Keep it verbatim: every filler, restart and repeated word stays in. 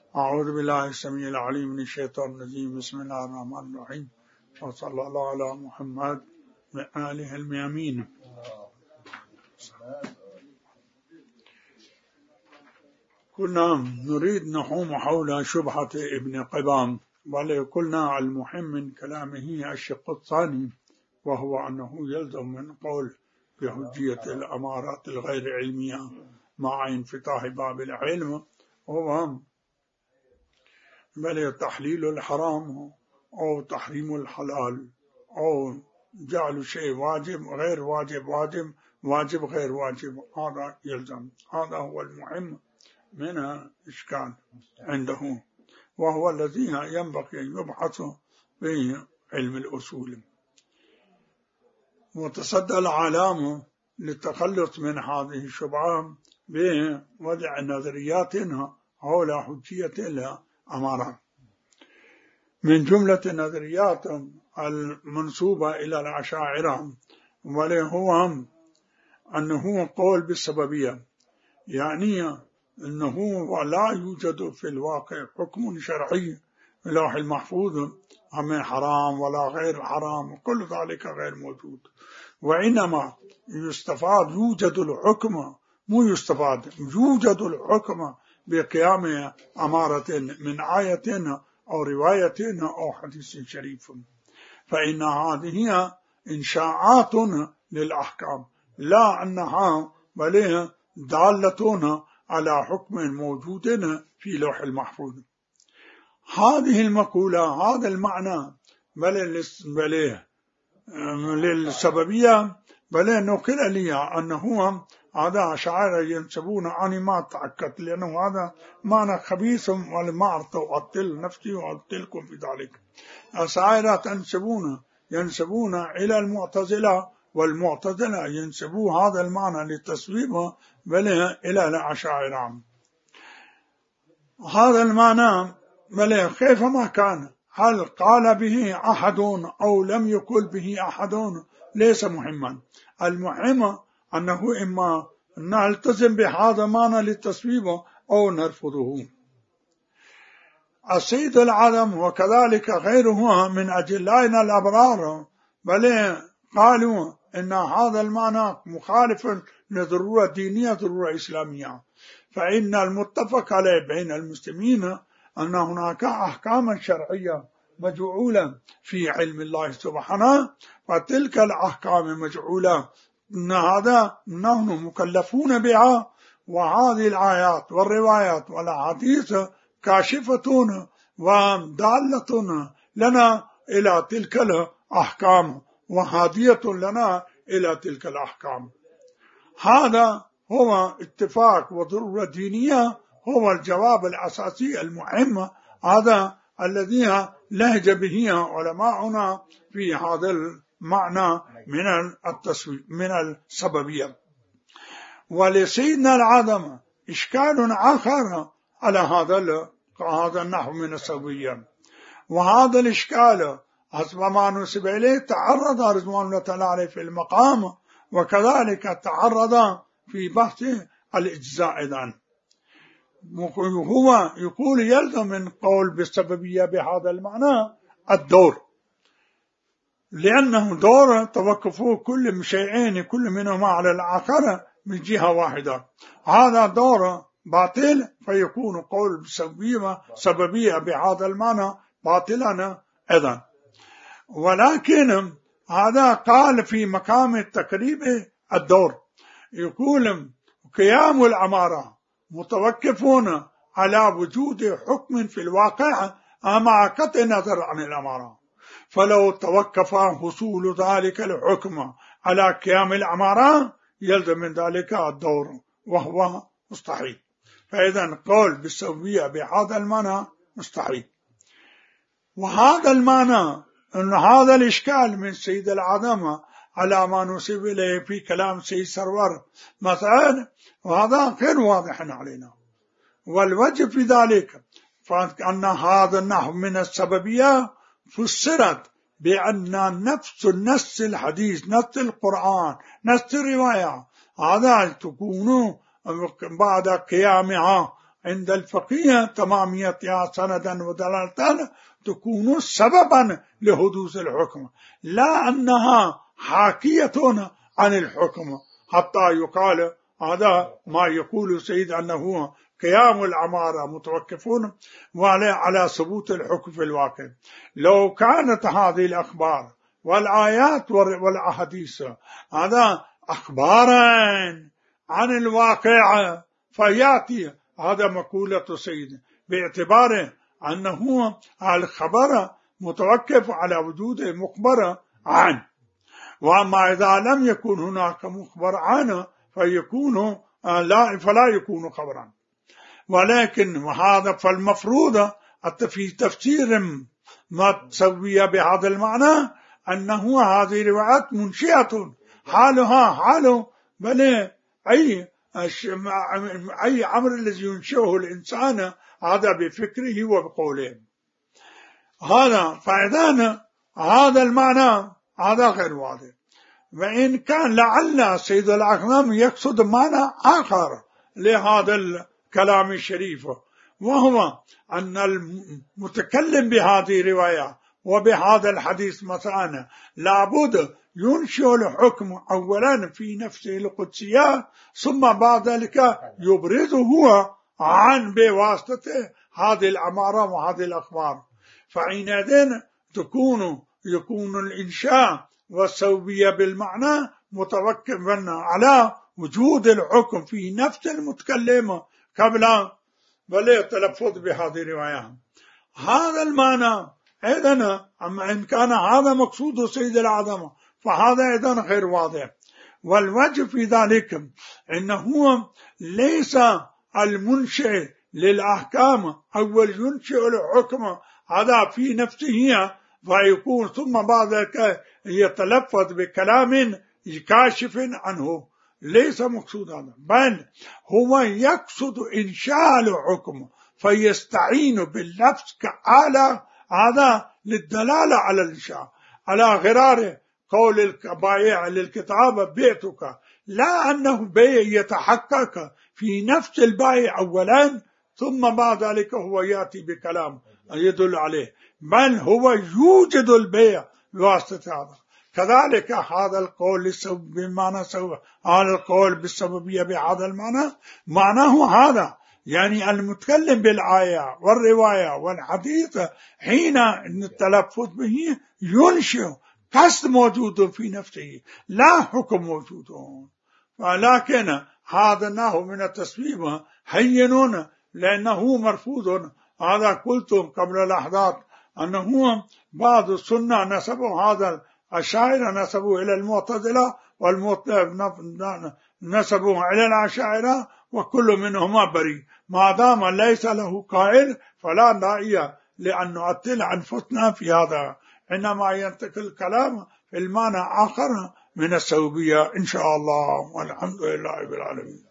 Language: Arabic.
أعوذ بالله السميع العليم من الشيطان الرجيم. بسم الله الرحمن الرحيم، وصلى الله على محمد وآله الميامين. كنا نريد نحوم حول شبهة ابن قبام، ولقلنا المهم من كلامه الشق الثاني، وهو أنه يلزم من قول بحجية الأمارات الغير علمية مع انفتاح باب العلم، هو بل تحليل الحرام أو تحريم الحلال أو جعل شيء واجب غير واجب واجب واجب غير واجب. هذا يلزم، هذا هو المهم من الإشكال عنده، وهو الذي ينبغي أن يبحث في علم الأصول. وتصدى العالم للتخلص من هذه الشبهة بوضع نظريات حول حجية الأمارة. من جملة النظريات المنسوبة إلى الأشاعرة وهو أنه قول بالسببية، يعني أنه لا يوجد في الواقع حكم شرعي في اللوح المحفوظ أما حرام ولا غير حرام، كل ذلك غير موجود، وإنما يستفاد يوجد الحكم، مو يستفاد يوجد الحكم بقيام أمارة من آية أو رواية أو حديث شريف، فإن هذه إنشاءات للأحكام لا أنها بل دالة على حكم موجود في لوح المحفوظ. هذه المقولة، هذا المعنى بل للسببية بل نقل لي أنه هذا شعار ينسبون، أنا ما تأكد لأنه هذا معنى خبيث وما أعطل نفسي وأعطلكم في ذلك. الشعار تنسبون ينسبون إلى المعتزلة، والمعتزلة ينسبوا هذا المعنى للتصويب بل إلى الأشاعرة. هذا المعنى بل كيف ما كان، هل قال به أحد أو لم يقل به أحد ليس مهما، المهم أنه إما نلتزم بهذا المعنى للتصويب أو نرفضه. السيد العالم وكذلك غيره من أجلائنا الأبرار بل قالوا إن هذا المعنى مخالف لضرورة دينية ضرورة إسلامية، فإن المتفق عليه بين المسلمين أن هناك أحكام شرعية مجعولة في علم الله سبحانه، فتلك الأحكام مجعولة إن هذا نحن مكلفون بها، وهذه الآيات والروايات والأحاديث كاشفة ودالة لنا إلى تلك الأحكام وهادية لنا إلى تلك الأحكام. هذا هو اتفاق وضرورة دينية، هو الجواب الأساسي المهم، هذا الذي لهج به علماؤنا في هذا المعنى من التسويق من السببية. ولسيدنا العدم إشكال آخر على هذا هذا النحو من السببية، وهذا الإشكال حسب ما نسب إليه تعرض رضوان الله تعالى عليه في المقام، وكذلك تعرض في بحث الإجزاء أيضا. هو يقول يلزم من قول بالسببية بهذا المعنى الدور، لأنه دور توقف كل شيئين كل منهما على الآخر من جهة واحدة، هذا دور باطل، فيكون قول بالسببية سببية بهذا المعنى باطلا أيضا. ولكن هذا قال في مقام التقريب الدور، يقول قيام الأمارة متوقفون على وجود حكم في الواقع مع قطع النظر عن الأمارة، فلو توقف حصول ذلك الحكم على قيام الأمارة يلزم من ذلك الدور، وهو مستحيل. فإذا قول بالسوية بهذا المعنى مستحيل. وهذا المعنى أن هذا الإشكال من سيد العدم على ما نسب إليه في كلام سيد سرور مثلا، وهذا غير واضح علينا. والوجه في ذلك فأن هذا النحو من السببية فسرت بأن نفس نص الحديث نص القرآن نص الرواية هذا تكون بعد قيامها عند الفقيه تماميتها سندا ودلالة تكون سببا لحدوث الحكم، لا أنها حاكية عن الحكم، حتى يقال هذا ما يقول سيد أنه قيام العمارة متوقفون على ثبوت الحكم في الواقع. لو كانت هذه الأخبار والآيات والأحاديث هذا أخبارا عن الواقع فيأتي هذا مقولة سيد باعتبار أنه الخبر متوقف على وجود مخبر عنه، وأما إذا لم يكن هناك مخبر عنه فيكون لا فلا يكون خبرا. ولكن هذا فالمفروض في تفسير ما تسوي بهذا المعنى أنه هذه الروايات منشئة حالها حال بل أي أي أمر الذي ينشئه الإنسان هذا بفكره وبقوله. هذا فإذا هذا المعنى هذا غير واضح. وإن كان لعل سيد الأعظم يقصد معنى آخر لهذا الكلام الشريف، وهو أن المتكلم بهذه الرواية وبهذا الحديث مثلا لابد ينشئ الحكم أولا في نفسه القدسية، ثم بعد ذلك يبرزه هو عن بواسطة هذه الأمارة وهذه الأخبار. فحينئذ تكون يكون الإنشاء والسوبية بالمعنى متوقفا على وجود الحكم في نفس المتكلم قبل بل التلفظ بهذه الرواية. هذا المعنى أيضا أما إن كان هذا مقصود سيد الأعظم فهذا أيضا غير واضح. والوجه في ذلك إنه ليس المنشئ للأحكام أول ينشئ الحكم هذا في نفسه فيكون ثم بعد ذلك يتلفظ بكلام كاشف عنه، ليس مقصود هذا، بل هو يقصد إنشاء الحكم فيستعين باللفظ كآلة هذا للدلالة على الإنشاء، على غرار قول البائع للكتاب بعتك، لا أنه بيع يتحقق في نفس البائع أولا ثم بعد ذلك هو يأتي بكلام يدل عليه، بل هو يوجد البيع بواسطة هذا. كذلك هذا القول بمعنى سوى هذا القول بالسببية بهذا المعنى معناه هذا، يعني المتكلم بالآية والرواية والحديث حين التلفظ به ينشئ قصد موجود في نفسه لا حكم موجود، ولكن هذا نوع من التسويب هين لأنه مرفوض. هذا قلت قبل لحظات أنه بعض السنة نسبوا هذا الشاعر نسبوا إلى المعتزلة والمعتزلة نسبوا إلى الأشاعرة، وكل منهما بريء، ما دام ليس له قائل فلا داعي لأن نعطل أنفسنا في هذا، إنما ينتقل الكلام في المعنى آخر من السوبية إن شاء الله، والحمد لله رب العالمين.